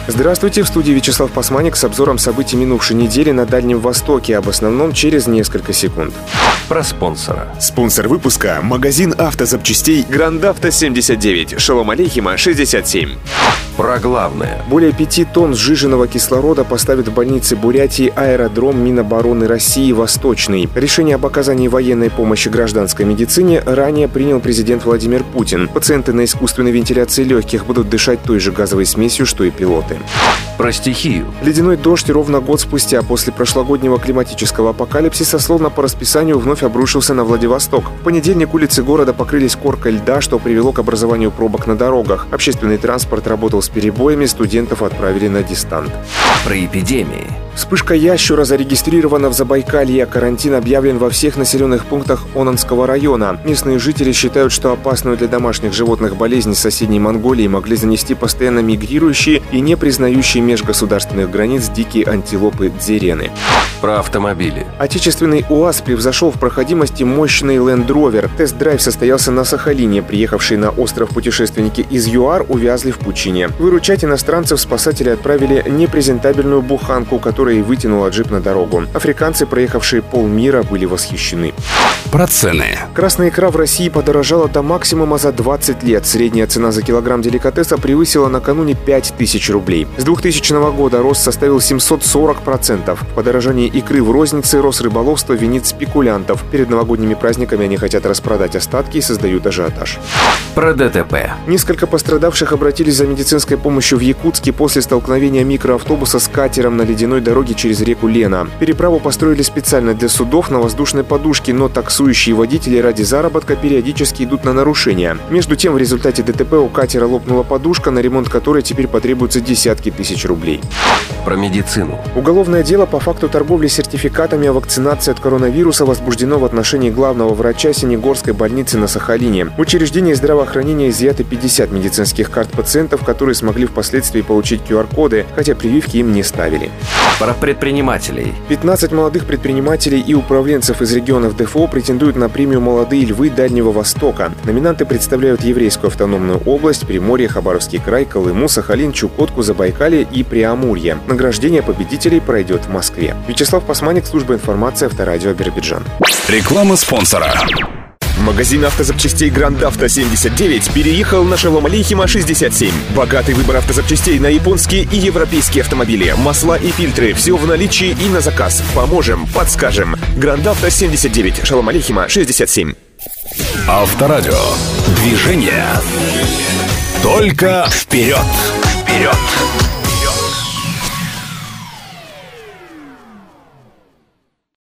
Здравствуйте, в студии Вячеслав Пасманик с обзором событий минувшей недели на Дальнем Востоке, об основном через несколько секунд. Про спонсора. Спонсор выпуска – магазин автозапчастей Grand Auto 79, Шолом Алейхима 67. Про главное. Более 5 тонн сжиженного кислорода поставит в больнице Бурятии аэродром Минобороны России «Восточный». Решение об оказании военной помощи гражданской медицине ранее принял президент Владимир Путин. Пациенты на искусственной вентиляции легких будут дышать той же газовой смесью, что и пилоты. Про стихию. Ледяной дождь ровно год спустя после прошлогоднего климатического апокалипсиса словно по расписанию вновь обрушился на Владивосток. В понедельник улицы города покрылись коркой льда, что привело к образованию пробок на дорогах. Общественный транспорт работал с перебоями, студентов отправили на дистант. Про эпидемии. Вспышка ящура зарегистрирована в Забайкалье. Карантин объявлен во всех населенных пунктах Онанского района. Местные жители считают, что опасную для домашних животных болезнь с соседней Монголии могли занести постоянно мигрирующие и не признающие межгосударственных границ дикие антилопы дзирены. Про автомобили. Отечественный УАЗ превзошел в проходимости мощный Land Rover. Тест-драйв состоялся на Сахалине. Приехавшие на остров путешественники из ЮАР увязли в пучине. Выручать иностранцев спасатели отправили непрезентабельную буханку, которая и вытянула джип на дорогу. Африканцы, проехавшие полмира, были восхищены. Про цены. Красная икра в России подорожала до максимума за 20 лет. Средняя цена за килограмм деликатеса превысила накануне 5000 рублей. С 2000 года рост составил 740%. В подорожании икры в рознице Росрыболовство винит спекулянтов. Перед новогодними праздниками они хотят распродать остатки и создают ажиотаж. Про ДТП. Несколько пострадавших обратились за медицинской помощью в Якутске после столкновения микроавтобуса с катером на ледяной дороге через реку Лена. Переправу построили специально для судов на воздушной подушке, но таксующие водители ради заработка периодически идут на нарушения. Между тем, в результате ДТП у катера лопнула подушка, на ремонт которой теперь потребуется десятки тысяч рублей. Про медицину. Уголовное дело по факту торговли сертификатами о вакцинации от коронавируса возбуждено в отношении главного врача Синегорской больницы на Сахалине. В учреждении здравоохранения изъяты 50 медицинских карт пациентов, которые смогли впоследствии получить QR-коды, хотя прививки им не ставили. Про предпринимателей. 15 молодых предпринимателей и управленцев из регионов ДФО претендуют на премию «Молодые львы Дальнего Востока». Номинанты представляют Еврейскую автономную область, Приморье, Хабаровский край, Колыму, Сахалин, Чукотку, Забайкалье и Преамурье. Награждение победителей пройдет в Москве. Вячеслав Пасманик, служба информации, Авторадио Биробиджан. Реклама спонсора. Магазин автозапчастей Grand Auto 79 переехал на Шолом Алейхима 67. Богатый выбор автозапчастей на японские и европейские автомобили, масла и фильтры. Все в наличии и на заказ. Поможем, подскажем. Grand Auto 79, Шолом Алейхима 67. Авторадио. Движение. Только вперед!